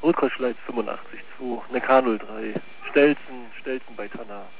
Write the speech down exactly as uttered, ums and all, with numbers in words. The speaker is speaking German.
Rotkreuzschleiz fünfundachtzig zwei, eine K null drei, Stelzen, Stelzen bei Tanna.